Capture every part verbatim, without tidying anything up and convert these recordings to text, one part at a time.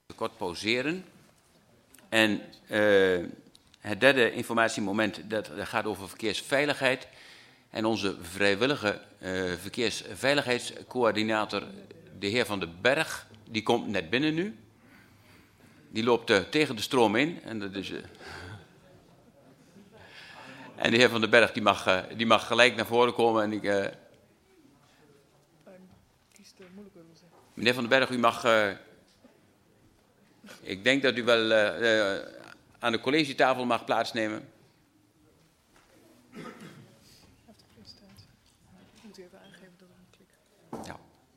kort pauzeren. En uh, het derde informatiemoment, dat, dat gaat over verkeersveiligheid. En onze vrijwillige uh, verkeersveiligheidscoördinator, de heer Van den Berg, die komt net binnen nu. Die loopt uh, tegen de stroom in. En, dat is, uh... en de heer Van den Berg die mag, uh, die mag gelijk naar voren komen. En ik, uh... meneer Van den Berg, u mag... Uh... Ik denk dat u wel uh, uh, aan de collegetafel mag plaatsnemen. Ja.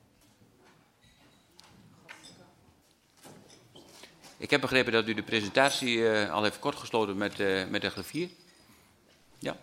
Ik heb begrepen dat u de presentatie uh, al heeft kortgesloten met, uh, met de griffier. Ja.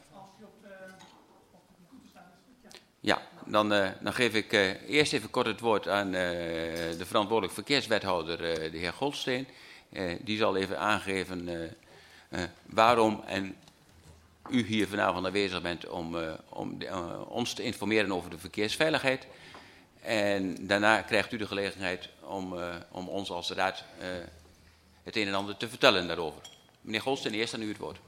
Ja, dan, uh, dan geef ik uh, eerst even kort het woord aan uh, de verantwoordelijk verkeerswethouder, uh, de heer Goldsteen. Uh, die zal even aangeven uh, uh, waarom en u hier vanavond aanwezig bent om, uh, om de, uh, ons te informeren over de verkeersveiligheid. En daarna krijgt u de gelegenheid om, uh, om ons als raad uh, het een en ander te vertellen daarover. Meneer Goldsteen, eerst aan u het woord.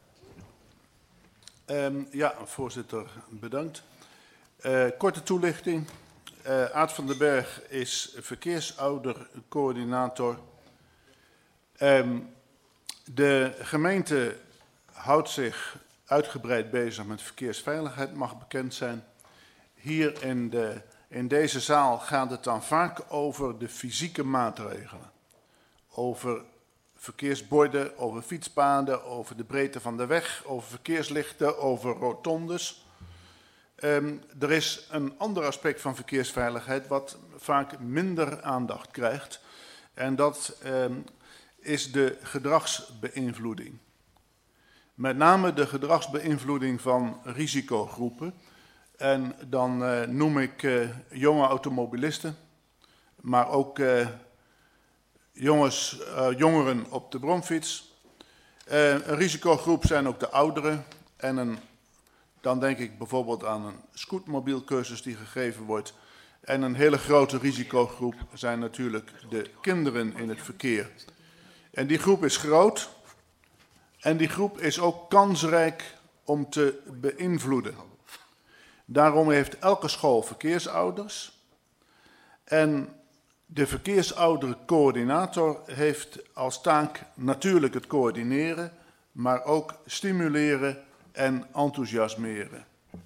Um, ja, voorzitter, bedankt. Uh, korte toelichting. Uh, Aart van den Berg is verkeersoudercoördinator. Um, de gemeente houdt zich uitgebreid bezig met verkeersveiligheid, mag bekend zijn. Hier in, de, in deze zaal gaat het dan vaak over de fysieke maatregelen. Over verkeersborden, over fietspaden, over de breedte van de weg, over verkeerslichten, over rotondes. Um, er is een ander aspect van verkeersveiligheid wat vaak minder aandacht krijgt. En dat um, is de gedragsbeïnvloeding. Met name de gedragsbeïnvloeding van risicogroepen. En dan uh, noem ik uh, jonge automobilisten, maar ook uh, jongens, uh, jongeren op de bromfiets. Uh, een risicogroep zijn ook de ouderen. En een, dan denk ik bijvoorbeeld aan een scootmobielcursus die gegeven wordt. En een hele grote risicogroep zijn natuurlijk de kinderen in het verkeer. En die groep is groot. En die groep is ook kansrijk om te beïnvloeden. Daarom heeft elke school verkeersouders. En de verkeersoudercoördinator heeft als taak natuurlijk het coördineren, maar ook stimuleren en enthousiasmeren.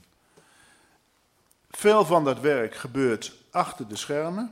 Veel van dat werk gebeurt achter de schermen.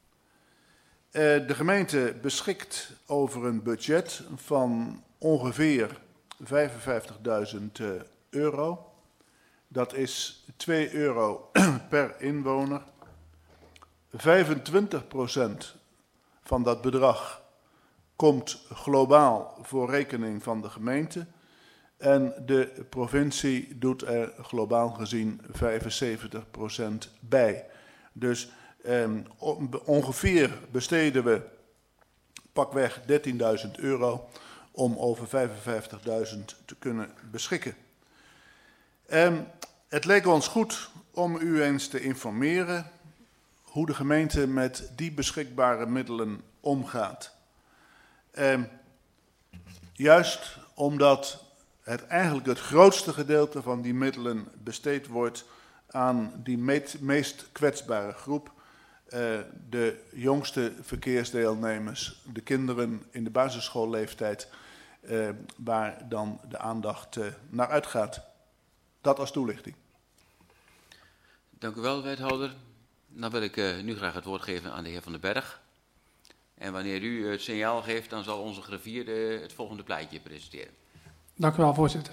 De gemeente beschikt over een budget van ongeveer vijfenvijftigduizend euro. Dat is twee euro per inwoner. vijfentwintig procent van dat bedrag komt globaal voor rekening van de gemeente. En de provincie doet er globaal gezien vijfenzeventig procent bij. Dus eh, ongeveer besteden we pakweg dertienduizend euro om over vijfenvijftigduizend te kunnen beschikken. Eh, het leek ons goed om u eens te informeren hoe de gemeente met die beschikbare middelen omgaat. Eh, juist omdat het eigenlijk het grootste gedeelte van die middelen besteed wordt aan die meest kwetsbare groep. Uh, de jongste verkeersdeelnemers, de kinderen in de basisschoolleeftijd, uh, waar dan de aandacht uh, naar uitgaat. Dat als toelichting. Dank u wel, wethouder. Dan wil ik uh, nu graag het woord geven aan de heer Van den Berg. En wanneer u het signaal geeft, dan zal onze griffier uh, het volgende plaatje presenteren. Dank u wel, voorzitter.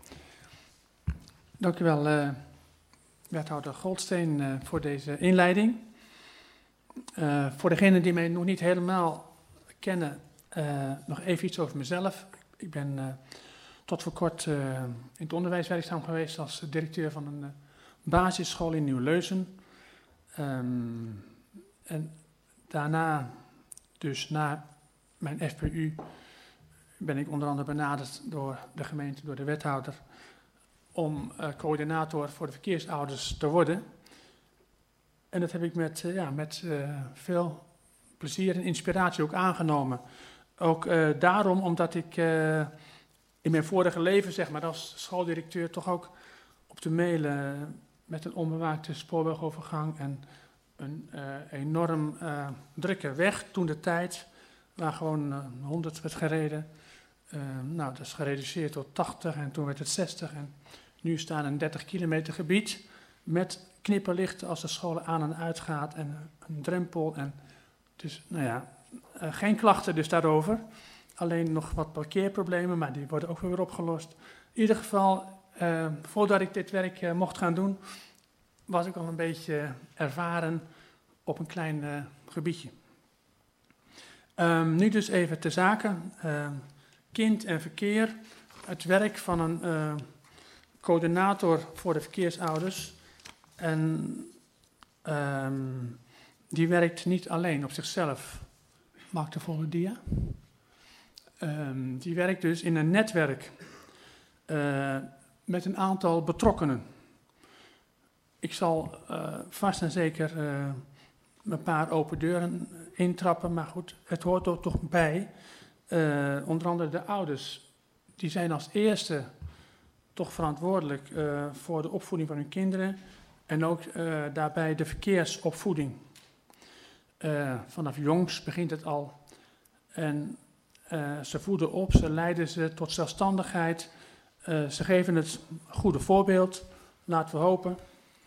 Dank u wel, uh, wethouder Goldsteen, uh, voor deze inleiding. Uh, voor degenen die mij nog niet helemaal kennen, uh, nog even iets over mezelf. Ik ben uh, tot voor kort uh, in het onderwijs werkzaam geweest als directeur van een uh, basisschool in Nieuw-Leusen. Um, en daarna, dus na mijn F P U, ben ik onder andere benaderd door de gemeente, door de wethouder, om uh, coördinator voor de verkeersouders te worden. En dat heb ik met, uh, ja, met uh, veel plezier en inspiratie ook aangenomen. Ook uh, daarom omdat ik uh, in mijn vorige leven, zeg maar, als schooldirecteur toch ook op de mailen met een onbewaakte spoorwegovergang en een uh, enorm uh, drukke weg toen de tijd, waar gewoon uh, honderd werd gereden. Uh, nou, dat is gereduceerd tot tachtig en toen werd het zestig en nu staan een dertig kilometer gebied met knipperlichten als de school aan en uit gaat en een drempel. En dus, nou ja, uh, geen klachten dus daarover. Alleen nog wat parkeerproblemen, maar die worden ook weer opgelost. In ieder geval, uh, voordat ik dit werk uh, mocht gaan doen, was ik al een beetje ervaren op een klein uh, gebiedje. Um, nu dus even ter zake. Uh, kind en verkeer. Het werk van een uh, coördinator voor de verkeersouders. En um, die werkt niet alleen op zichzelf. Maak de volgende dia. Um, die werkt dus in een netwerk uh, met een aantal betrokkenen. Ik zal uh, vast en zeker uh, een paar open deuren intrappen, maar goed, het hoort er toch bij. Uh, onder andere de ouders, die zijn als eerste toch verantwoordelijk uh, voor de opvoeding van hun kinderen en ook uh, daarbij de verkeersopvoeding. Uh, vanaf jongs begint het al en uh, ze voeden op, ze leiden ze tot zelfstandigheid, uh, ze geven het goede voorbeeld, laten we hopen.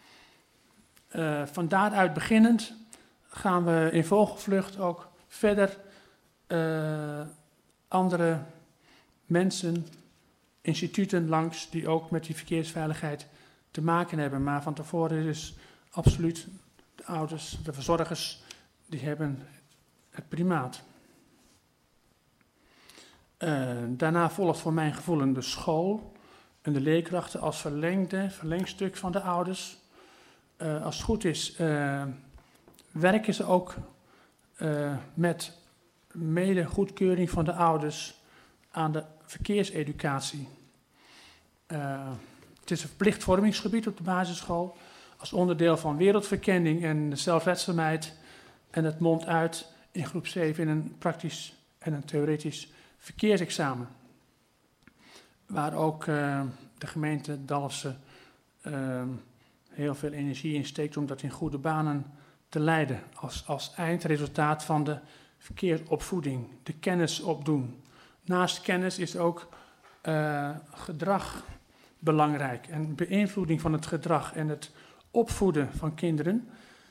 Uh, van daaruit beginnend gaan we in vogelvlucht ook verder uh, andere mensen, instituten langs die ook met die verkeersveiligheid te maken hebben. Maar van tevoren is absoluut de ouders, de verzorgers, die hebben het primaat. Uh, daarna volgt voor mijn gevoel de school en de leerkrachten als verlengde, verlengstuk van de ouders. Uh, als het goed is, uh, werken ze ook uh, met mede goedkeuring van de ouders aan de verkeerseducatie. Uh, het is een verplicht vormingsgebied op de basisschool als onderdeel van wereldverkenning en zelfredzaamheid en het mondt uit in groep zeven in een praktisch en een theoretisch verkeersexamen. Waar ook uh, de gemeente Dalfsen uh, heel veel energie in steekt om dat in goede banen te leiden. Als, als eindresultaat van de verkeersopvoeding, de kennis opdoen. Naast kennis is ook uh, gedrag belangrijk. En beïnvloeding van het gedrag en het opvoeden van kinderen.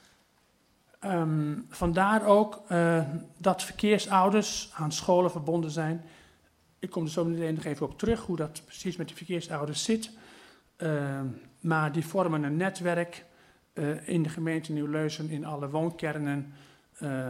Um, vandaar ook uh, dat verkeersouders aan scholen verbonden zijn. Ik kom er zo meteen nog even op terug hoe dat precies met die verkeersouders zit. Uh, maar die vormen een netwerk uh, in de gemeente Nieuw-Leusden, in alle woonkernen, uh,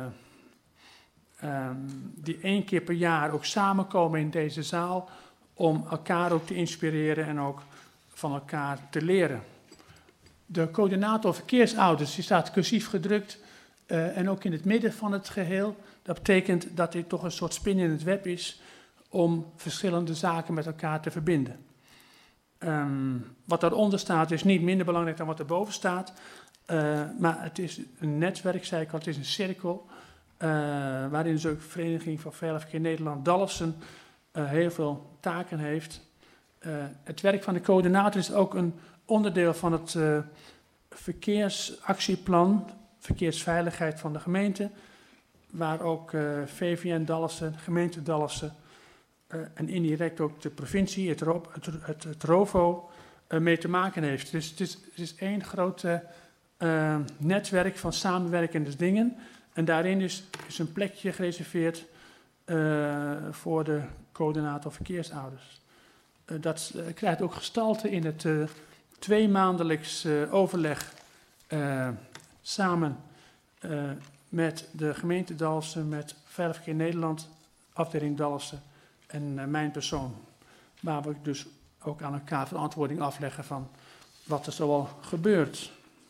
um, die één keer per jaar ook samenkomen in deze zaal om elkaar ook te inspireren en ook van elkaar te leren. De coördinator verkeersouders, die staat cursief gedrukt uh, en ook in het midden van het geheel. Dat betekent dat dit toch een soort spin in het web is om verschillende zaken met elkaar te verbinden. Um, wat daaronder staat is niet minder belangrijk dan wat erboven staat. Uh, maar het is een netwerk, zei ik al, het is een cirkel. Uh, waarin dus ook de Vereniging van Veilig Verkeer Nederland Dalfsen uh, heel veel taken heeft. Uh, het werk van de coördinator is ook een onderdeel van het uh, verkeersactieplan, verkeersveiligheid van de gemeente. Waar ook uh, V V N Dalfsen, gemeente Dalfsen, Uh, en indirect ook de provincie, het, ro- het, het, het ROVO, uh, mee te maken heeft. Dus het is, het is één groot uh, netwerk van samenwerkende dingen. En daarin is, is een plekje gereserveerd uh, voor de coördinator verkeersouders. Uh, dat uh, krijgt ook gestalte in het uh, tweemaandelijks uh, overleg uh, samen uh, met de gemeente Dalfsen, met Veilig Verkeer Nederland, afdeling Dalfsen. En uh, mijn persoon, waar we dus ook aan elkaar verantwoording afleggen van wat er zoal gebeurt.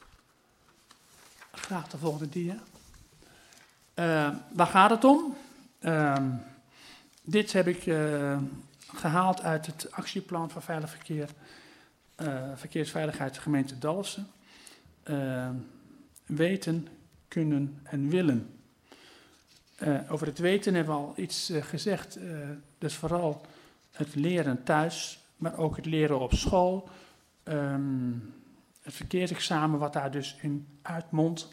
Graag de volgende dia. Uh, waar gaat het om? Uh, dit heb ik uh, gehaald uit het actieplan van veilig verkeer, uh, verkeersveiligheid gemeente Dalfsen. Uh, weten, kunnen en willen. Uh, over het weten hebben we al iets uh, gezegd. Uh, dus vooral het leren thuis, maar ook het leren op school. Um, het verkeersexamen wat daar dus in uitmondt.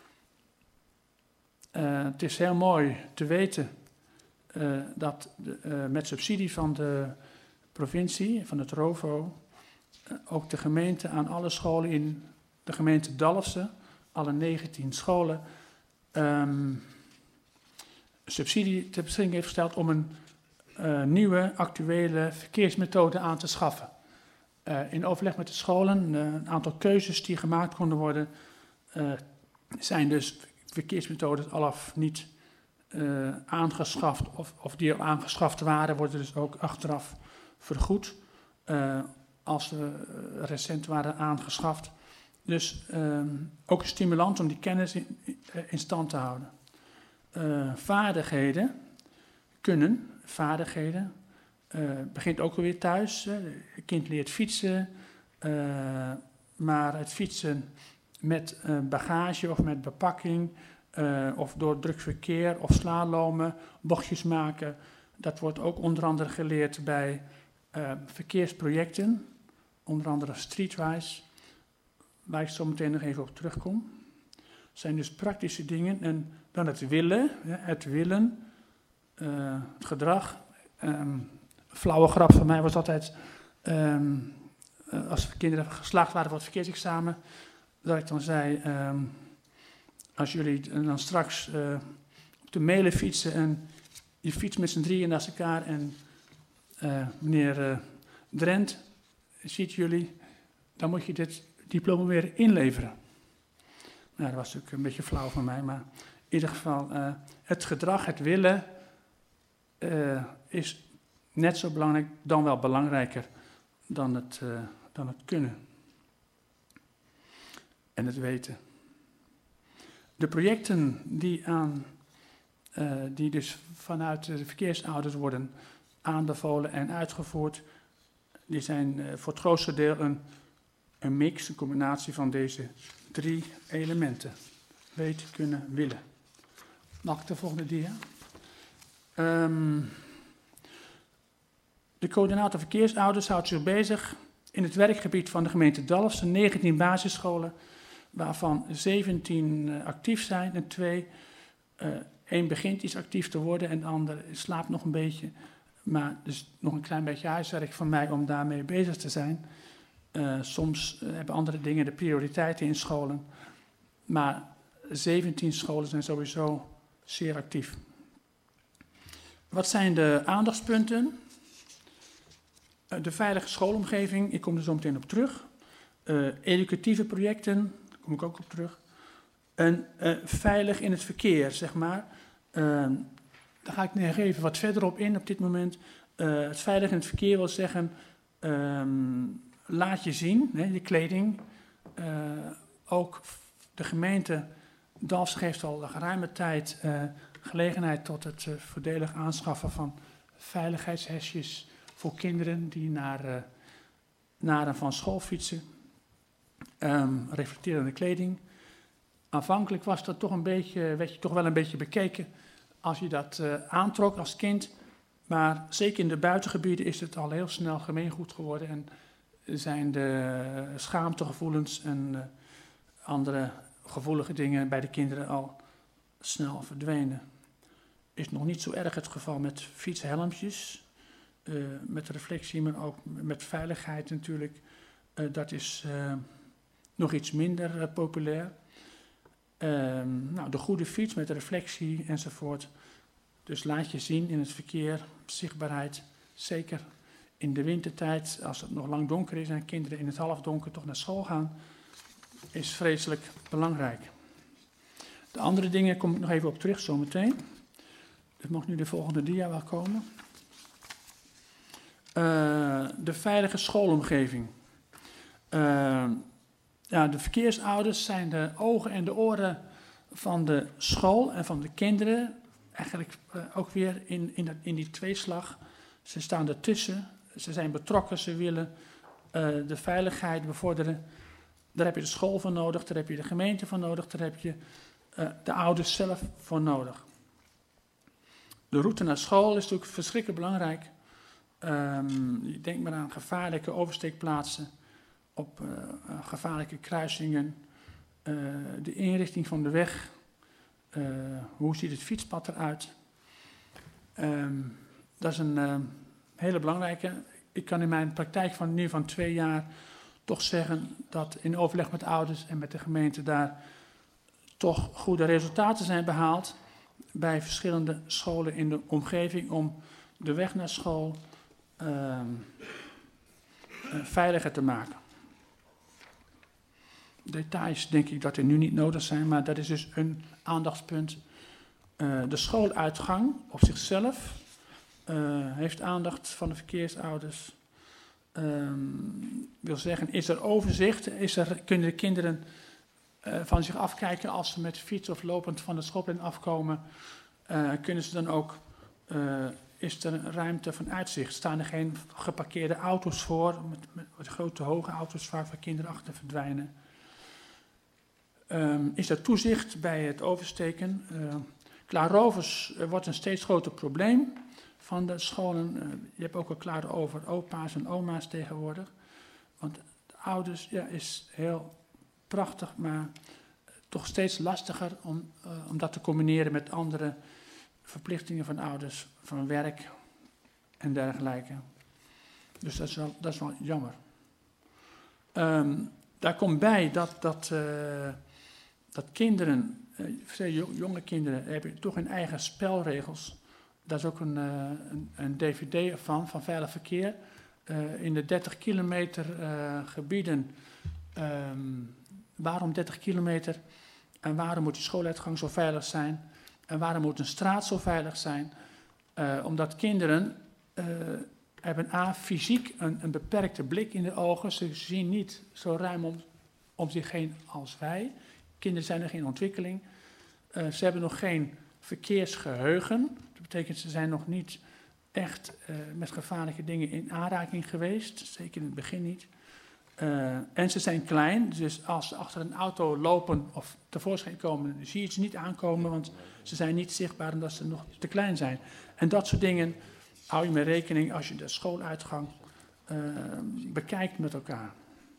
Uh, het is heel mooi te weten uh, dat de, uh, met subsidie van de provincie, van het ROVO, uh, ook de gemeente aan alle scholen in de gemeente Dalfsen, alle negentien scholen, um, subsidie ter beschikking heeft gesteld om een uh, nieuwe, actuele verkeersmethode aan te schaffen. Uh, in overleg met de scholen, uh, een aantal keuzes die gemaakt konden worden, uh, zijn dus verkeersmethodes al of niet uh, aangeschaft, of, of die al aangeschaft waren, worden dus ook achteraf vergoed, uh, als ze uh, recent waren aangeschaft. Dus uh, ook een stimulans om die kennis in, in stand te houden. Uh, vaardigheden kunnen, vaardigheden, uh, begint ook alweer thuis. Hè. Het kind leert fietsen, uh, maar het fietsen met uh, bagage of met bepakking, uh, of door druk verkeer of slalomen, bochtjes maken, dat wordt ook onder andere geleerd bij uh, verkeersprojecten, onder andere Streetwise, waar ik zo meteen nog even op terugkom. Dat zijn dus praktische dingen. En dan het willen, het willen, uh, het gedrag. Um, flauwe grap van mij was altijd, um, uh, als kinderen geslaagd waren voor het verkeersexamen, dat ik dan zei, um, als jullie dan straks uh, op de mailen fietsen en je fietst met z'n drieën naast elkaar en uh, meneer uh, Drent ziet jullie, dan moet je dit diploma weer inleveren. Nou, dat was natuurlijk een beetje flauw van mij, maar in ieder geval, uh, het gedrag, het willen, uh, is net zo belangrijk, dan wel belangrijker dan het, uh, dan het kunnen. En het weten. De projecten die, aan, uh, die dus vanuit de verkeersouders worden aanbevolen en uitgevoerd, die zijn uh, voor het grootste deel een, een mix, een combinatie van deze drie elementen. Weten, kunnen, willen. Mag ik de volgende dia? Um, de coördinator verkeersouders houdt zich bezig in het werkgebied van de gemeente Dalfsen, negentien basisscholen, waarvan zeventien uh, actief zijn en twee, uh, één begint iets actief te worden en de ander slaapt nog een beetje. Maar dus nog een klein beetje huiswerk van mij om daarmee bezig te zijn. Uh, soms uh, hebben andere dingen de prioriteiten in scholen. Maar zeventien scholen zijn sowieso zeer actief. Wat zijn de aandachtspunten? Uh, de veilige schoolomgeving, ik kom er zo meteen op terug. Uh, educatieve projecten, daar kom ik ook op terug. En uh, veilig in het verkeer, zeg maar. Uh, daar ga ik nog even wat verder op in op dit moment. Uh, het veilig in het verkeer wil zeggen, um, laat je zien, hè, je kleding. Uh, ook de gemeente Dalfsen geeft al een geruime tijd uh, gelegenheid tot het uh, voordelig aanschaffen van veiligheidshesjes voor kinderen die naar, uh, naar en van school fietsen. Um, reflecterende kleding. Aanvankelijk was dat toch een beetje, werd je toch wel een beetje bekeken als je dat uh, aantrok als kind. Maar zeker in de buitengebieden is het al heel snel gemeengoed geworden en zijn de schaamtegevoelens en uh, andere gevoelige dingen bij de kinderen al snel verdwenen. Is nog niet zo erg het geval met fietshelmpjes, uh, met reflectie, maar ook met veiligheid natuurlijk. Uh, dat is uh, nog iets minder uh, populair. Uh, nou, de goede fiets met reflectie enzovoort. Dus laat je zien in het verkeer, zichtbaarheid, zeker in de wintertijd, als het nog lang donker is en kinderen in het halfdonker toch naar school gaan, is vreselijk belangrijk. De andere dingen kom ik nog even op terug zometeen. Dus mag nu de volgende dia wel komen. Uh, de veilige schoolomgeving. Uh, ja, de verkeersouders zijn de ogen en de oren van de school en van de kinderen. Eigenlijk uh, ook weer in, in, dat, in die tweeslag. Ze staan ertussen, ze zijn betrokken, ze willen uh, de veiligheid bevorderen. Daar heb je de school voor nodig, daar heb je de gemeente voor nodig, daar heb je uh, de ouders zelf voor nodig. de route naar school is natuurlijk verschrikkelijk belangrijk. Um, denk maar aan gevaarlijke oversteekplaatsen, op uh, gevaarlijke kruisingen, uh, de inrichting van de weg, uh, hoe ziet het fietspad eruit. Um, dat is een uh, hele belangrijke. Ik kan in mijn praktijk van nu van twee jaar toch zeggen dat in overleg met ouders en met de gemeente daar toch goede resultaten zijn behaald bij verschillende scholen in de omgeving om de weg naar school uh, uh, veiliger te maken. Details denk ik dat er nu niet nodig zijn, maar dat is dus een aandachtspunt. Uh, de schooluitgang op zichzelf uh, heeft aandacht van de verkeersouders. Um, wil zeggen, is er overzicht? Is er, kunnen de kinderen uh, van zich afkijken als ze met fiets of lopend van de schoolplein afkomen? Uh, kunnen ze dan ook, uh, is er een ruimte van uitzicht? Staan er geen geparkeerde auto's voor, met, met, met grote hoge auto's vaak waar kinderen achter verdwijnen? Um, is er toezicht bij het oversteken? Uh, Klaarrovers uh, wordt een steeds groter probleem van de scholen. Uh, je hebt ook al klaar over opa's en oma's tegenwoordig. Want de ouders, ja, is heel prachtig, maar toch steeds lastiger om, uh, om dat te combineren met andere verplichtingen van ouders, van werk en dergelijke. Dus dat is wel, dat is wel jammer. Um, daar komt bij dat, dat, uh, dat kinderen, uh, jonge kinderen, hebben toch hun eigen spelregels. Daar is ook een, uh, een, een D V D van, van Veilig Verkeer. Uh, in de dertig kilometer uh, gebieden. Um, waarom dertig kilometer? En waarom moet die schooluitgang zo veilig zijn? En waarom moet een straat zo veilig zijn? Uh, omdat kinderen uh, hebben a, fysiek een, een beperkte blik in de ogen. Ze zien niet zo ruim om, om zich heen als wij. Kinderen zijn er geen ontwikkeling. Uh, ze hebben nog geen verkeersgeheugen. Dat betekent ze zijn nog niet echt uh, met gevaarlijke dingen in aanraking geweest. Zeker in het begin niet. Uh, en ze zijn klein, dus als ze achter een auto lopen of tevoorschijn komen, dan zie je ze niet aankomen, want ze zijn niet zichtbaar omdat ze nog te klein zijn. En dat soort dingen hou je mee rekening als je de schooluitgang uh, bekijkt met elkaar.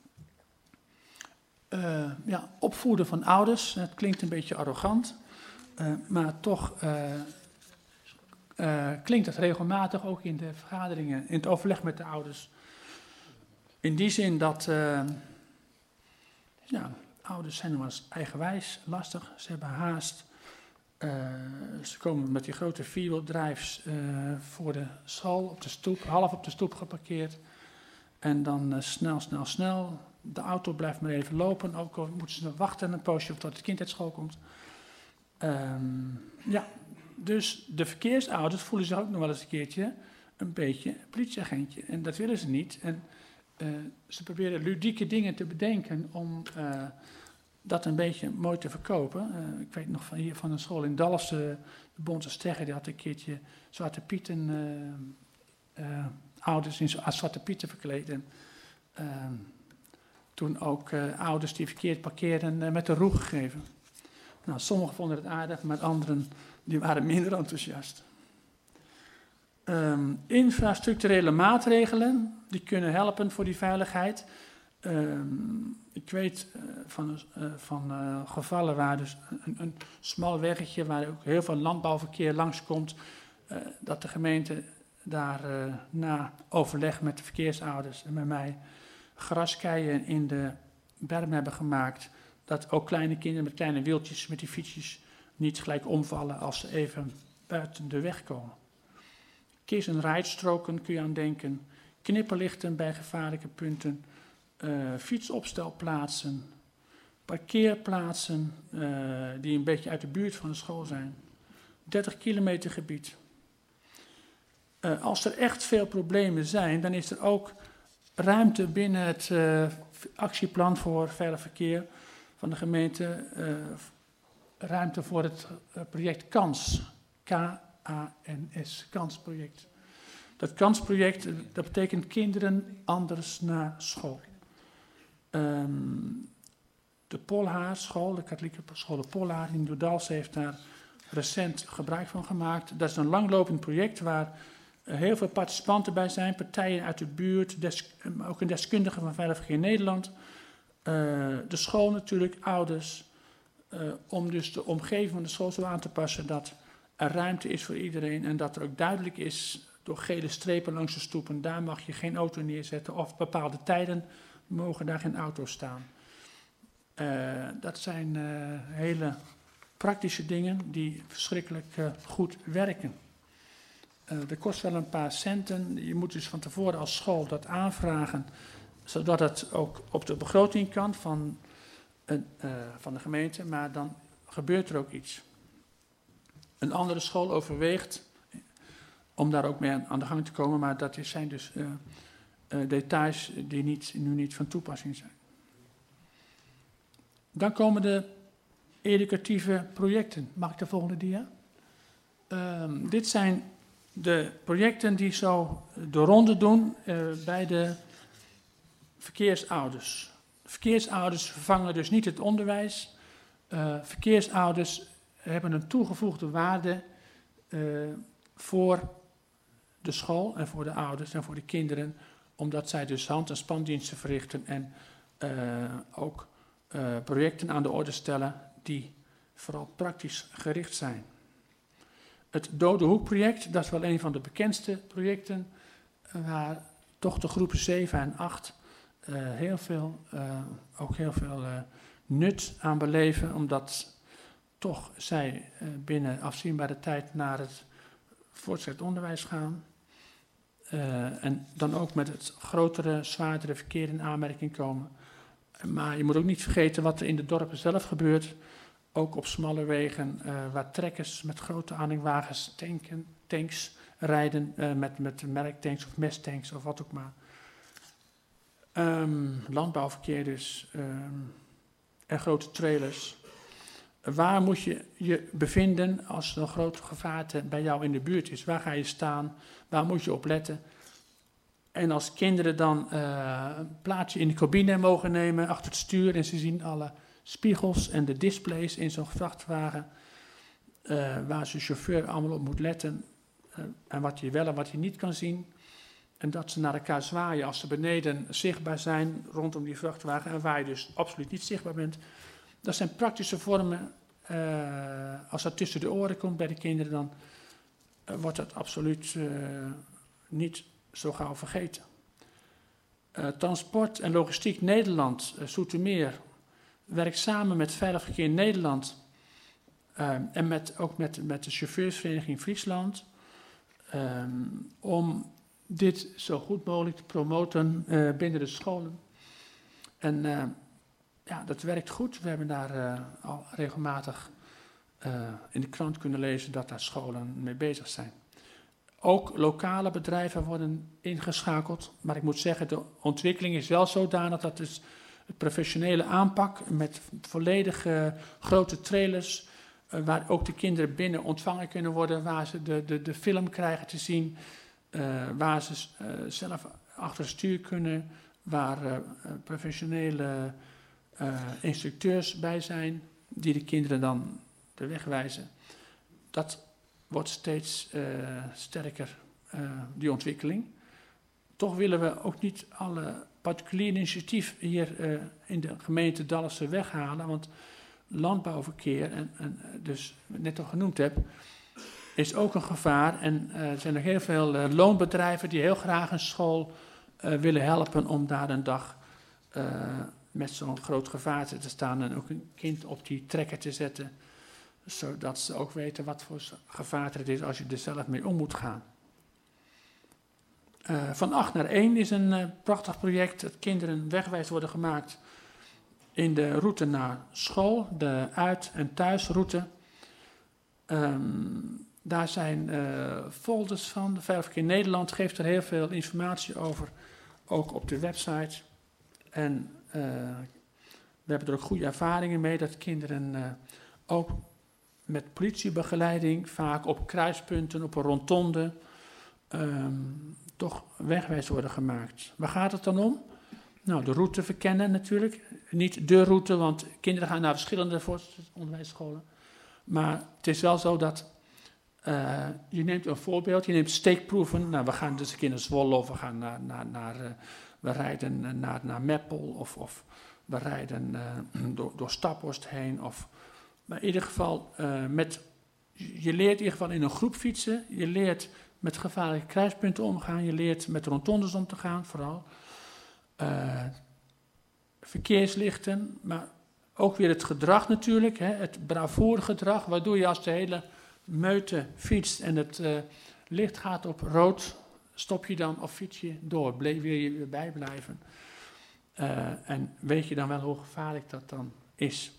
Uh, ja, opvoeden van ouders, het klinkt een beetje arrogant, uh, maar toch uh, uh, klinkt het regelmatig ook in de vergaderingen, in het overleg met de ouders. In die zin dat uh, ja, ouders zijn nog eens eigenwijs, lastig, ze hebben haast. Uh, ze komen met die grote vierwieldrijfs uh, voor de school op de stoep, half op de stoep geparkeerd. En dan uh, snel, snel, snel. De auto blijft maar even lopen, ook al moeten ze wachten een poosje tot het kind uit school komt. Um, ja, dus de verkeersouders voelen zich ook nog wel eens een keertje een beetje politieagentje. En dat willen ze niet. En Uh, ze proberen ludieke dingen te bedenken om uh, dat een beetje mooi te verkopen. Uh, ik weet nog van hier van een school in Dalfsen, uh, de Bonte Stegger, die had een keertje Zwarte Pieten, uh, uh, ouders in als Zwarte Pieten verkleed. En uh, toen ook uh, ouders die verkeerd parkeerden uh, met de roe gegeven. Nou, sommigen vonden het aardig, maar anderen die waren minder enthousiast. Um, infrastructurele maatregelen, die kunnen helpen voor die veiligheid. Um, ik weet uh, van, uh, van uh, gevallen waar dus een, een smal weggetje, waar ook heel veel landbouwverkeer langskomt, uh, dat de gemeente daar uh, na overleg met de verkeersouders en met mij graskeien in de berm hebben gemaakt, dat ook kleine kinderen met kleine wieltjes, met die fietsjes, niet gelijk omvallen als ze even buiten de weg komen. Kies- en rijstroken kun je aan denken, knipperlichten bij gevaarlijke punten, uh, fietsopstelplaatsen, parkeerplaatsen uh, die een beetje uit de buurt van de school zijn, dertig kilometer gebied. Uh, als er echt veel problemen zijn, dan is er ook ruimte binnen het uh, actieplan voor veilig verkeer van de gemeente, uh, ruimte voor het uh, project KANS, K A N S, kansproject. Dat kansproject, dat betekent kinderen anders naar school. Um, de Polhaar school, de katholieke school de Polhaar in Doedals heeft daar recent gebruik van gemaakt. Dat is een langlopend project waar uh, heel veel participanten bij zijn. Partijen uit de buurt, des, uh, ook een deskundige van Veilig Verkeer Nederland. Uh, de school natuurlijk, ouders. Uh, om dus de omgeving van de school zo aan te passen dat er ruimte is voor iedereen. En dat er ook duidelijk is door gele strepen langs de stoepen. Daar mag je geen auto neerzetten of bepaalde tijden mogen daar geen auto's staan. Uh, dat zijn uh, hele praktische dingen die verschrikkelijk uh, goed werken. Uh, dat kost wel een paar centen. Je moet dus van tevoren als school dat aanvragen, zodat het ook op de begroting kan van, uh, uh, van de gemeente, maar dan gebeurt er ook iets. Een andere school overweegt om daar ook mee aan de gang te komen, maar dat zijn dus uh, uh, details die niet, nu niet van toepassing zijn. Dan komen de educatieve projecten. Mag ik de volgende dia? Uh, dit zijn de projecten die zo de ronde doen uh, bij de verkeersouders. Verkeersouders vervangen dus niet het onderwijs. Uh, verkeersouders hebben een toegevoegde waarde uh, voor de school en voor de ouders en voor de kinderen, omdat zij dus hand- en spandiensten verrichten en uh, ook uh, projecten aan de orde stellen die vooral praktisch gericht zijn. Het Dode Hoek-project, dat is wel een van de bekendste projecten, waar toch de groepen zeven en acht uh, heel veel, uh, ook heel veel uh, nut aan beleven, omdat toch zij uh, binnen afzienbare tijd naar het voortgezet onderwijs gaan. Uh, en dan ook met het grotere, zwaardere verkeer in aanmerking komen. Maar je moet ook niet vergeten wat er in de dorpen zelf gebeurt. Ook op smalle wegen, uh, waar trekkers met grote aanhangwagens, tanken, tanks rijden, uh, met, met melktanks of mesttanks of wat ook maar. Um, landbouwverkeer dus, um, en grote trailers. Waar moet je je bevinden als er een groot gevaarte bij jou in de buurt is? Waar ga je staan? Waar moet je op letten? En als kinderen dan uh, een plaatsje in de cabine mogen nemen, achter het stuur, en ze zien alle spiegels en de displays in zo'n vrachtwagen, uh, waar zijn chauffeur allemaal op moet letten, uh, en wat je wel en wat je niet kan zien. En dat ze naar elkaar zwaaien als ze beneden zichtbaar zijn rondom die vrachtwagen, en waar je dus absoluut niet zichtbaar bent. Dat zijn praktische vormen. Uh, als dat tussen de oren komt bij de kinderen, dan uh, wordt dat absoluut uh, niet zo gauw vergeten. Uh, Transport en Logistiek Nederland, uh, Zoetermeer, werkt samen met Veilig Verkeer Nederland uh, en met, ook met, met de chauffeursvereniging Friesland uh, om dit zo goed mogelijk te promoten uh, binnen de scholen. En uh, ja, dat werkt goed. We hebben daar uh, al regelmatig uh, in de krant kunnen lezen dat daar scholen mee bezig zijn. Ook lokale bedrijven worden ingeschakeld. Maar ik moet zeggen, de ontwikkeling is wel zodanig dat dus het professionele aanpak met volledige grote trailers, uh, waar ook de kinderen binnen ontvangen kunnen worden, waar ze de, de, de film krijgen te zien, uh, waar ze uh, zelf achter het stuur kunnen, waar uh, professionele uh, instructeurs bij zijn, die de kinderen dan de weg wijzen. Dat wordt steeds uh, sterker, uh, die ontwikkeling. Toch willen we ook niet alle particulier initiatief hier uh, in de gemeente Dalfsen weghalen, want landbouwverkeer, en, en dus net al genoemd heb, is ook een gevaar. En uh, er zijn nog heel veel uh, loonbedrijven die heel graag een school uh, willen helpen om daar een dag uh, met zo'n groot gevaar te staan en ook een kind op die trekker te zetten, zodat ze ook weten wat voor gevaar het is als je er zelf mee om moet gaan. Uh, van acht naar één is een uh, prachtig project dat kinderen wegwijs worden gemaakt in de route naar school, de uit- en thuisroute. Um, daar zijn uh, folders van. De Veilig Verkeer Nederland geeft er heel veel informatie over, ook op de website. En uh, we hebben er ook goede ervaringen mee dat kinderen uh, ook met politiebegeleiding, vaak op kruispunten, op een rondonde, um, toch wegwijs worden gemaakt. Waar gaat het dan om? Nou, de route verkennen natuurlijk. Niet de route, want kinderen gaan naar verschillende voortgezet onderwijsscholen. Maar het is wel zo dat uh, je neemt een voorbeeld, je neemt steekproeven. Nou, we gaan dus een keer naar Zwolle of we gaan naar, naar, naar uh, we rijden naar, naar Meppel of, of we rijden uh, door, door Staphorst heen. Of, maar in ieder geval, uh, met, je leert in ieder geval in een groep fietsen. Je leert met gevaarlijke kruispunten omgaan. Je leert met rotondes om te gaan, vooral. Uh, verkeerslichten, maar ook weer het gedrag natuurlijk. Hè, het bravoergedrag. Wat doe je als de hele meute fietst en het uh, licht gaat op rood? Stop je dan of fiets je door? Wil je weer bijblijven? Uh, en weet je dan wel hoe gevaarlijk dat dan is?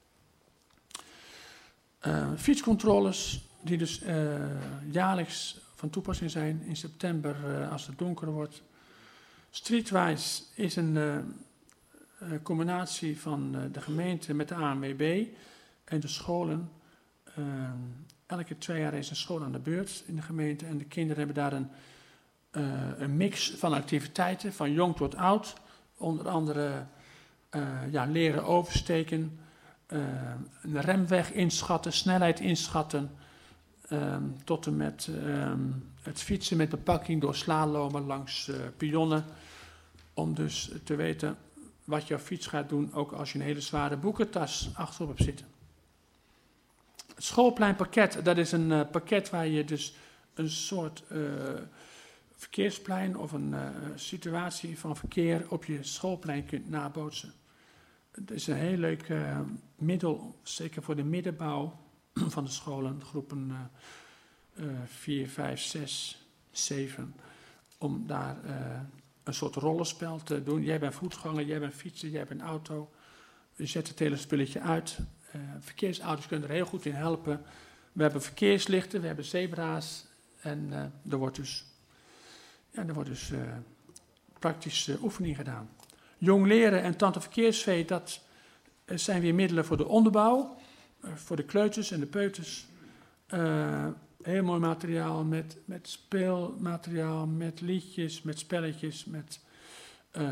Uh, fietscontroles die dus uh, jaarlijks van toepassing zijn in september uh, als het donker wordt. Streetwise is een uh, uh, combinatie van uh, de gemeente met de A N W B en de scholen. Uh, elke twee jaar is een school aan de beurt in de gemeente en de kinderen hebben daar een, uh, een mix van activiteiten, van jong tot oud. Onder andere uh, ja, leren oversteken, uh, een remweg inschatten, snelheid inschatten, um, tot en met um, het fietsen met bepakking door slalomen langs uh, pionnen. Om dus te weten wat jouw fiets gaat doen, ook als je een hele zware boekentas achterop hebt zitten. Het schoolpleinpakket, dat is een uh, pakket waar je dus een soort uh, verkeersplein of een uh, situatie van verkeer op je schoolplein kunt nabootsen. Het is een heel leuk uh, middel, zeker voor de middenbouw van de scholen, groepen vier, vijf, zes, zeven, om daar uh, een soort rollenspel te doen. Jij bent voetganger, jij bent fietser, jij bent auto. Je zet het hele spulletje uit. Uh, verkeersouders kunnen er heel goed in helpen. We hebben verkeerslichten, we hebben zebra's en uh, er wordt dus, ja, er wordt dus uh, praktische oefening gedaan. Jong leren en tante verkeersvee, dat uh, zijn weer middelen voor de onderbouw, uh, voor de kleuters en de peuters. Uh, heel mooi materiaal met, met speelmateriaal, met liedjes, met spelletjes, met uh,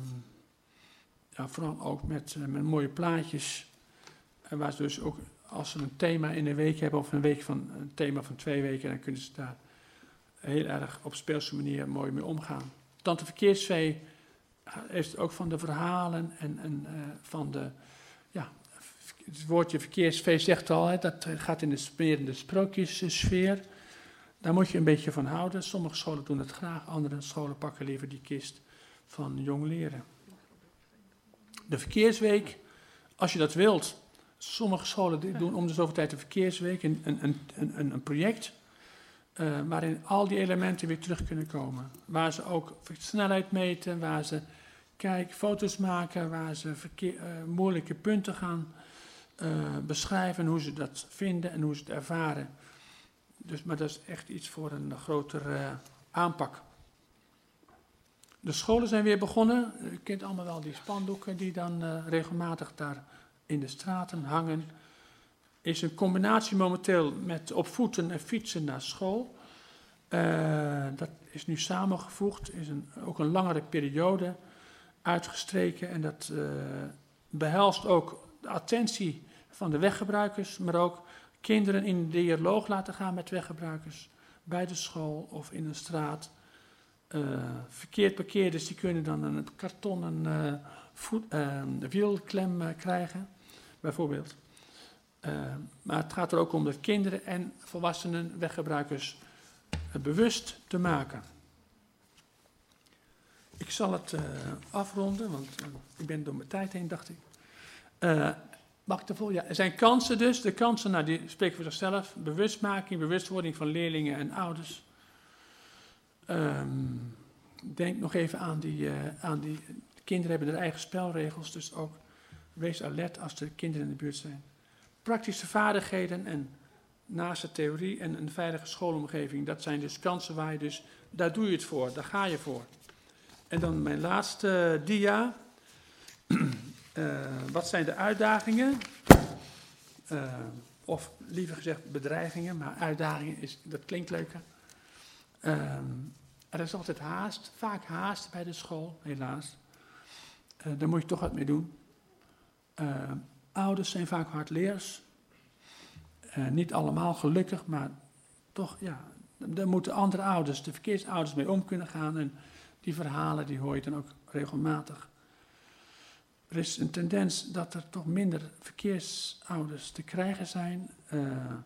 ja, vooral ook met, uh, met mooie plaatjes. En waar ze dus ook, als ze een thema in een week hebben of een week van een thema van twee weken, dan kunnen ze daar heel erg op speelse manier mooi mee omgaan. Tante Verkeersvee heeft ook van de verhalen en, en uh, van de, ja, het woordje verkeersvee zegt al, hè, dat gaat in de smerende sprookjessfeer. Daar moet je een beetje van houden. Sommige scholen doen het graag, andere scholen pakken liever die kist van jong leren. De verkeersweek, als je dat wilt. Sommige scholen doen om de zoveel tijd een verkeersweek, een, een, een, een project, uh, waarin al die elementen weer terug kunnen komen. Waar ze ook snelheid meten, waar ze kijk, foto's maken, waar ze verkeer, uh, moeilijke punten gaan uh, beschrijven, hoe ze dat vinden en hoe ze het ervaren. Dus, maar dat is echt iets voor een grotere uh, aanpak. De scholen zijn weer begonnen. U kent allemaal wel die spandoeken die dan uh, regelmatig daar in de straten hangen. Is een combinatie momenteel met op voeten en fietsen naar school. Uh, dat is nu samengevoegd, is een, ook een langere periode uitgestreken. En dat uh, behelst ook de attentie van de weggebruikers, maar ook kinderen in een dialoog laten gaan met weggebruikers. Bij de school of in een straat. Uh, verkeerd parkeerders die kunnen dan een kartonnen uh, voet, uh, wielklem uh, krijgen, bijvoorbeeld. Uh, maar het gaat er ook om dat kinderen en volwassenen weggebruikers uh, bewust te maken. Ik zal het uh, afronden, want uh, ik ben door mijn tijd heen, dacht ik. Uh, mag ik ervoor? Ja, er zijn kansen dus. De kansen, nou, die spreken voor zichzelf. Bewustmaking, bewustwording van leerlingen en ouders. Um, denk nog even aan die, uh, aan die... De kinderen hebben hun eigen spelregels, dus ook wees alert als de kinderen in de buurt zijn. Praktische vaardigheden en naast de theorie en een veilige schoolomgeving, dat zijn dus kansen waar je dus... Daar doe je het voor, daar ga je voor. En dan mijn laatste uh, dia. uh, wat zijn de uitdagingen? Uh, of liever gezegd bedreigingen, maar uitdagingen, is, dat klinkt leuker. Um, er is altijd haast, vaak haast bij de school, helaas. Uh, daar moet je toch wat mee doen. Uh, ouders zijn vaak hardleers. Uh, niet allemaal gelukkig, maar toch, ja, daar moeten andere ouders, de verkeersouders mee om kunnen gaan. En die verhalen, die hoor je dan ook regelmatig. Er is een tendens dat er toch minder verkeersouders te krijgen zijn. Uh,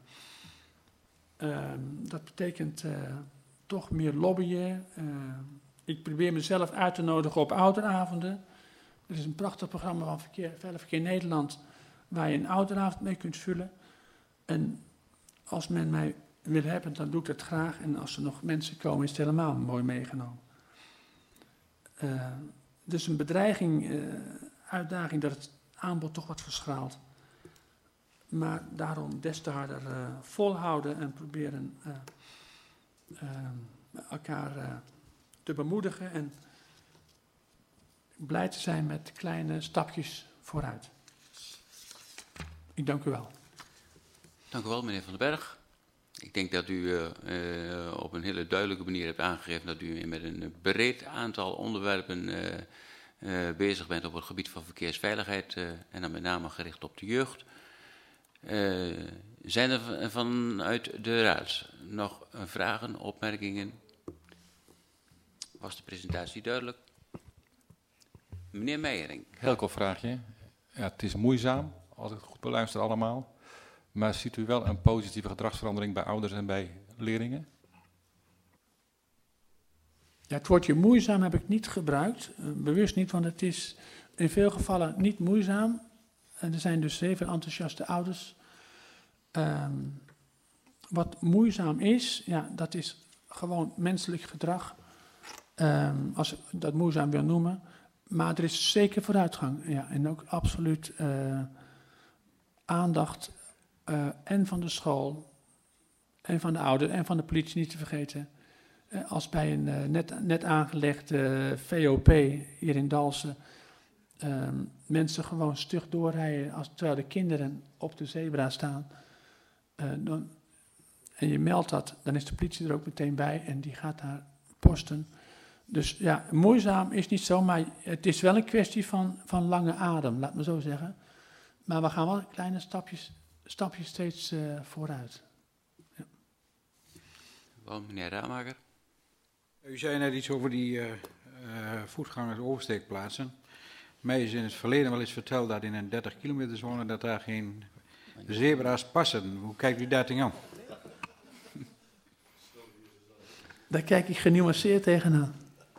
uh, dat betekent uh, toch meer lobbyen. Uh, ik probeer mezelf uit te nodigen op ouderavonden. Er is een prachtig programma van verkeer, Veilig Verkeer Nederland, waar je een ouderavond mee kunt vullen. En als men mij wil hebben, dan doe ik dat graag. En als er nog mensen komen, is het helemaal mooi meegenomen. Uh, dus een bedreiging, uh, uitdaging dat het aanbod toch wat verschaalt. Maar daarom des te harder uh, volhouden en proberen uh, uh, elkaar uh, te bemoedigen en blij te zijn met kleine stapjes vooruit. Ik dank u wel. Dank u wel, meneer Van den Berg. Ik denk dat u uh, uh, op een hele duidelijke manier hebt aangegeven dat u met een breed aantal onderwerpen uh, uh, bezig bent op het gebied van verkeersveiligheid uh, en dan met name gericht op de jeugd. Uh, zijn er vanuit de raad nog vragen, opmerkingen? Was de presentatie duidelijk? Meneer Meijering. Heel kort vraagje. Ja, het is moeizaam, als ik het goed beluister allemaal. Maar ziet u wel een positieve gedragsverandering bij ouders en bij leerlingen? Ja, het woordje moeizaam heb ik niet gebruikt, uh, bewust niet, want het is in veel gevallen niet moeizaam. En er zijn dus zeven enthousiaste ouders. Um, wat moeizaam is, ja, dat is gewoon menselijk gedrag, um, als ik dat moeizaam wil noemen. Maar er is zeker vooruitgang, ja, en ook absoluut uh, aandacht uh, en van de school, en van de ouder, en van de politie niet te vergeten. Uh, als bij een uh, net, net aangelegde V O P hier in Dalfsen um, mensen gewoon stug doorrijden als, terwijl de kinderen op de zebra staan. Uh, dan, en je meldt dat, dan is de politie er ook meteen bij en die gaat daar posten. Dus ja, moeizaam is niet zo, maar het is wel een kwestie van, van lange adem, laat me zo zeggen. Maar we gaan wel kleine stapjes, stapjes steeds uh, vooruit. Ja. Wel, meneer Ramaker. U zei net iets over die uh, uh, voetgangers oversteekplaatsen. Mij is in het verleden wel eens verteld dat in een dertig kilometer zone dat daar geen zebra's passen. Hoe kijkt u daar tegenaan? Daar kijk ik genuanceerd tegenaan.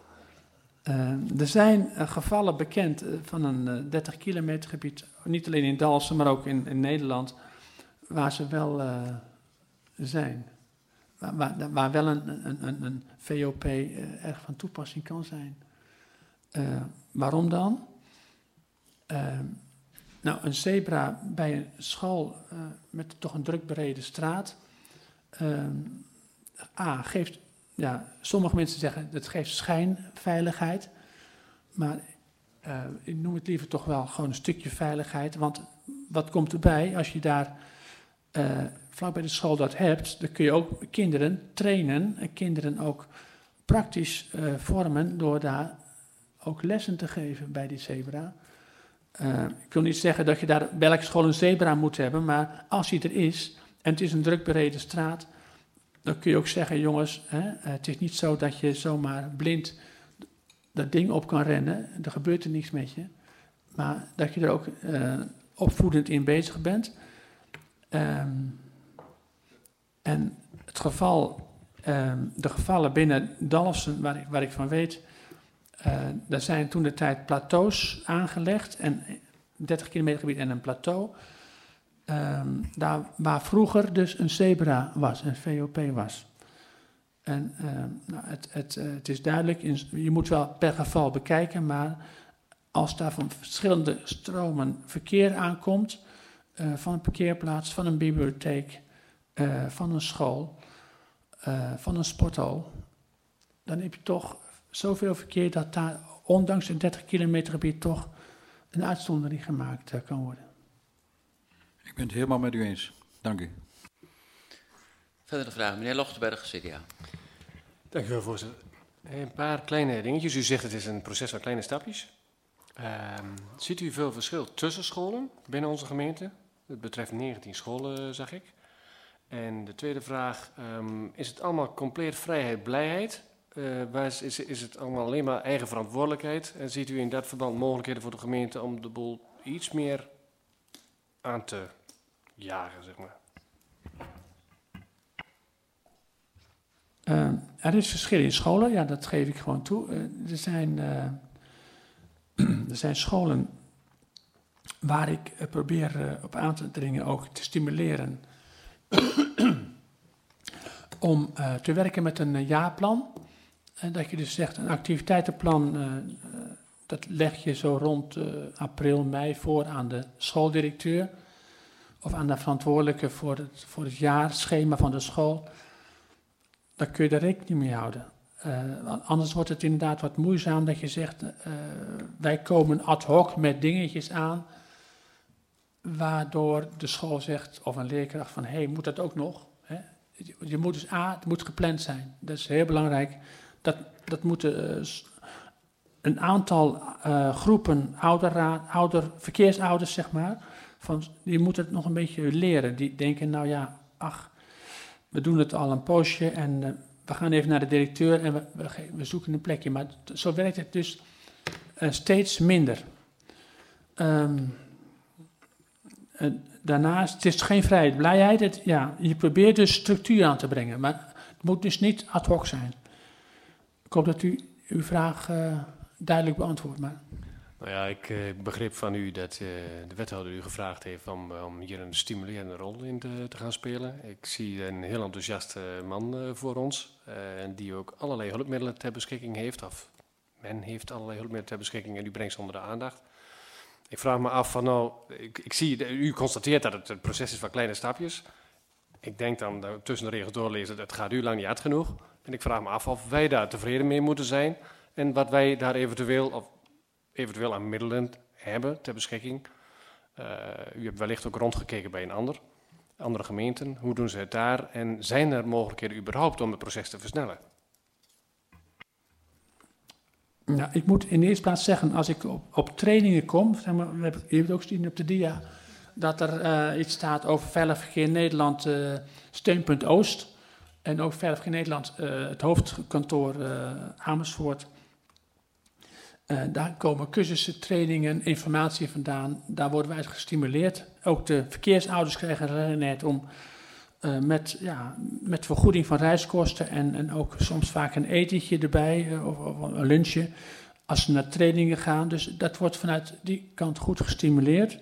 Uh, er zijn uh, gevallen bekend uh, van een uh, dertig kilometer gebied, niet alleen in Dalfsen, maar ook in, in Nederland, waar ze wel uh, zijn. Waar, waar, waar wel een, een, een, een V O P uh, erg van toepassing kan zijn. Uh, waarom dan? Uh, nou, een zebra bij een school uh, met toch een druk bereden straat. Uh, A, geeft... Ja, sommige mensen zeggen dat geeft schijnveiligheid, maar uh, ik noem het liever toch wel gewoon een stukje veiligheid. Want wat komt erbij als je daar uh, vlak bij de school dat hebt, dan kun je ook kinderen trainen en kinderen ook praktisch uh, vormen door daar ook lessen te geven bij die zebra. Uh, ik wil niet zeggen dat je daar bij elke school een zebra moet hebben, maar als die er is en het is een druk bereden straat, dan kun je ook zeggen, jongens, hè, het is niet zo dat je zomaar blind dat ding op kan rennen. Er gebeurt er niks met je. Maar dat je er ook uh, opvoedend in bezig bent. Um, en het geval, um, de gevallen binnen Dalfsen, waar ik, waar ik van weet, uh, daar zijn toen de tijd plateaus aangelegd. En dertig kilometer gebied en een plateau. Um, daar waar vroeger dus een zebra was, een V O P was. En uh, nou, het, het, uh, het is duidelijk, je moet wel per geval bekijken, maar als daar van verschillende stromen verkeer aankomt, uh, van een parkeerplaats, van een bibliotheek, uh, van een school, uh, van een sporthal, dan heb je toch zoveel verkeer dat daar, ondanks een dertig kilometer gebied, toch een uitzondering gemaakt uh, kan worden. Ik ben het helemaal met u eens. Dank u. Verdere vragen, meneer Lochtenberg, C D A. Dank u wel, voorzitter. Een paar kleine dingetjes. U zegt het is een proces van kleine stapjes. Uh, ziet u veel verschil tussen scholen binnen onze gemeente? Het betreft negentien scholen, zag ik. En de tweede vraag, um, is het allemaal compleet vrijheid, blijheid? Uh, waar is, is, is het allemaal alleen maar eigen verantwoordelijkheid? En ziet u in dat verband mogelijkheden voor de gemeente om de boel iets meer aan te jagen, zeg maar? Uh, er is verschil in scholen, ja, dat geef ik gewoon toe. Uh, er, zijn, uh, er zijn scholen waar ik uh, probeer uh, op aan te dringen, ook te stimuleren, om uh, te werken met een uh, jaarplan. Uh, dat je dus zegt, een activiteitenplan, uh, uh, dat leg je zo rond uh, april, mei voor aan de schooldirecteur of aan de verantwoordelijke voor het, voor het jaarschema van de school. Dan kun je daar rekening mee houden. Uh, anders wordt het inderdaad wat moeizaam dat je zegt, uh, wij komen ad hoc met dingetjes aan, waardoor de school zegt, of een leerkracht van, hé, hey, moet dat ook nog? Hè? Je, je moet dus, A, het moet gepland zijn. Dat is heel belangrijk. Dat, dat moeten uh, een aantal uh, groepen, ouderraad, ouder, verkeersouders, zeg maar, van, die moeten het nog een beetje leren. Die denken, nou ja, ach, we doen het al een poosje en uh, we gaan even naar de directeur en we, we, we zoeken een plekje. Maar t- zo werkt het dus uh, steeds minder. Um, uh, daarnaast, het is geen vrijheid, blijheid. Het, ja, je probeert dus structuur aan te brengen, maar het moet dus niet ad hoc zijn. Ik hoop dat u uw vraag uh, duidelijk beantwoordt. Maar... Nou ja, ik uh, begreep van u dat uh, de wethouder u gevraagd heeft om, om hier een stimulerende rol in te, te gaan spelen. Ik zie een heel enthousiaste man uh, voor ons, uh, en die ook allerlei hulpmiddelen ter beschikking heeft, of men heeft allerlei hulpmiddelen ter beschikking en u brengt ze onder de aandacht. Ik vraag me af van nou, ik, ik zie, u constateert dat het een proces is van kleine stapjes. Ik denk dan dat tussen de regels doorlezen, het gaat u lang niet hard genoeg. En ik vraag me af of wij daar tevreden mee moeten zijn en wat wij daar eventueel, of eventueel aan middelen hebben ter beschikking. Uh, u hebt wellicht ook rondgekeken bij een ander, andere gemeenten. Hoe doen ze het daar? En zijn er mogelijkheden überhaupt om het proces te versnellen? Nou, ik moet in de eerste plaats zeggen, als ik op, op trainingen kom, zeg maar, we hebben, je hebt ook gezien op de dia, dat er uh, iets staat over Veilig Verkeer Nederland, uh, Steunpunt Oost. En ook Veilig Verkeer Nederland, uh, het hoofdkantoor uh, Amersfoort. Uh, daar komen cursussen, trainingen, informatie vandaan. Daar worden wij gestimuleerd. Ook de verkeersouders krijgen een gelegenheid om uh, met, ja, met vergoeding van reiskosten en, en ook soms vaak een etentje erbij, uh, of, of een lunchje, als ze naar trainingen gaan. Dus dat wordt vanuit die kant goed gestimuleerd.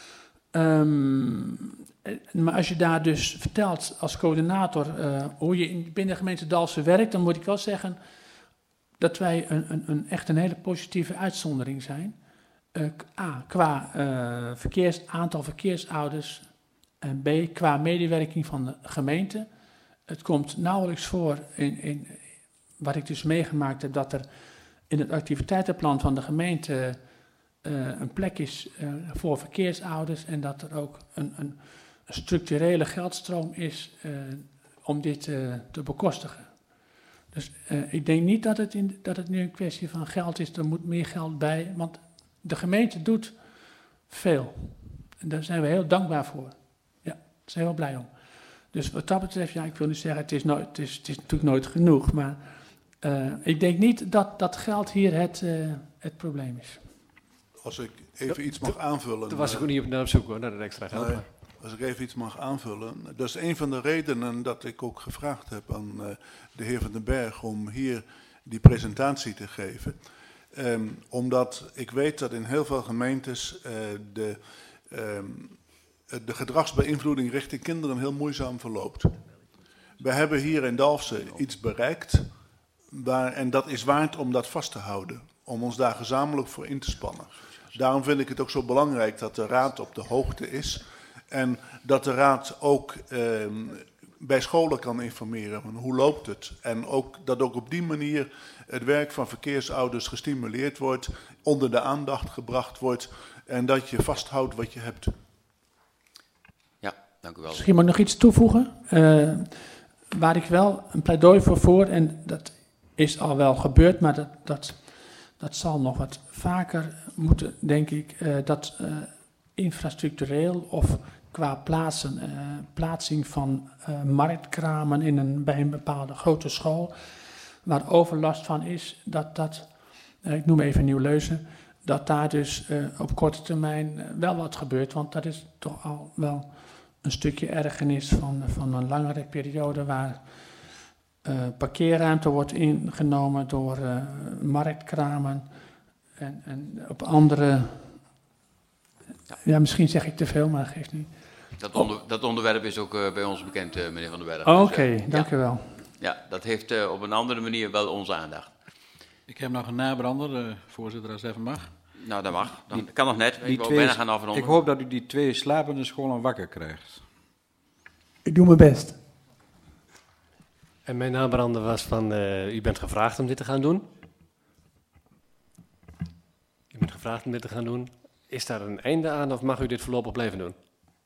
Um, maar als je daar dus vertelt als coördinator uh, hoe je in, binnen de gemeente Dalfsen werkt, dan moet ik wel zeggen dat wij een, een, een echt een hele positieve uitzondering zijn. Uh, A, qua uh, verkeers, aantal verkeersouders en B, qua medewerking van de gemeente. Het komt nauwelijks voor, in, in, wat ik dus meegemaakt heb, dat er in het activiteitenplan van de gemeente uh, een plek is uh, voor verkeersouders en dat er ook een, een, een structurele geldstroom is uh, om dit uh, te bekostigen. Dus uh, ik denk niet dat het, in, dat het nu een kwestie van geld is, er moet meer geld bij, want de gemeente doet veel. En daar zijn we heel dankbaar voor. Ja, daar zijn we heel blij om. Dus wat dat betreft, ja, ik wil niet zeggen, het is, nooit, het is, het is natuurlijk nooit genoeg, maar uh, ik denk niet dat dat geld hier het, uh, het probleem is. Als ik even iets mag aanvullen. Toen was ik ook niet naar op zoek hoor, naar dat extra geld. Nee, als ik even iets mag aanvullen. Dat is een van de redenen dat ik ook gevraagd heb aan uh, de heer Van den Berg om hier die presentatie te geven. Um, omdat ik weet dat in heel veel gemeentes uh, de, um, de gedragsbeïnvloeding richting kinderen heel moeizaam verloopt. We hebben hier in Dalfsen iets bereikt waar, en dat is waard om dat vast te houden. Om ons daar gezamenlijk voor in te spannen. Daarom vind ik het ook zo belangrijk dat de raad op de hoogte is. En dat de raad ook eh, bij scholen kan informeren van hoe loopt het. En ook, dat ook op die manier het werk van verkeersouders gestimuleerd wordt, onder de aandacht gebracht wordt en dat je vasthoudt wat je hebt. Ja, dank u wel. Misschien mag ik nog iets toevoegen. Uh, waar ik wel een pleidooi voor voer, en dat is al wel gebeurd, maar dat, dat, dat zal nog wat vaker moeten, denk ik, uh, dat uh, infrastructureel of qua plaatsen, uh, plaatsing van uh, marktkramen in een, bij een bepaalde grote school, waar overlast van is, dat dat, uh, ik noem even Nieuw-Leuzen, dat daar dus uh, op korte termijn uh, wel wat gebeurt, want dat is toch al wel een stukje ergernis van, van een langere periode waar uh, parkeerruimte wordt ingenomen door uh, marktkramen en, en op andere... Ja. ja, misschien zeg ik te veel, maar dat geeft niet. Dat, onder, dat onderwerp is ook uh, bij ons bekend, uh, meneer Van der Berg. Oké, okay, dus, uh, dank ja. u wel. Ja, dat heeft uh, op een andere manier wel onze aandacht. Ik heb nog een nabrander, uh, voorzitter, als het even mag. Nou, dat mag. Dat kan nog net. Die ik wil twee, bijna gaan afronden. Ik hoop dat u die twee slapende scholen wakker krijgt. Ik doe mijn best. En mijn nabrander was van, uh, u bent gevraagd om dit te gaan doen. U bent gevraagd om dit te gaan doen. Is daar een einde aan of mag u dit voorlopig blijven doen?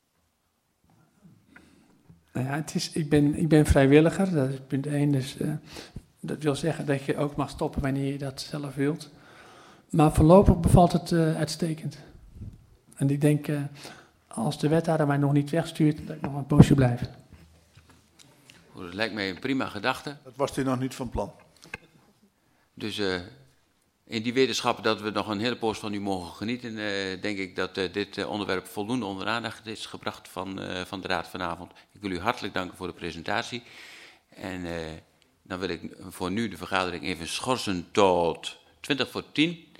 Nou ja, het is, ik, ben, ik ben vrijwilliger, dat is punt één. Dus uh, dat wil zeggen dat je ook mag stoppen wanneer je dat zelf wilt. Maar voorlopig bevalt het uh, uitstekend. En ik denk, uh, als de wethouder mij nog niet wegstuurt, dat ik nog een poosje blijf. Goed, dat lijkt mij een prima gedachte. Dat was hij nog niet van plan. Dus uh, in die wetenschap dat we nog een hele poos van u mogen genieten, uh, denk ik dat uh, dit uh, onderwerp voldoende onder aandacht is gebracht van, uh, van de Raad vanavond. Ik wil u hartelijk danken voor de presentatie. En uh, dan wil ik voor nu de vergadering even schorsen tot twintig voor tien.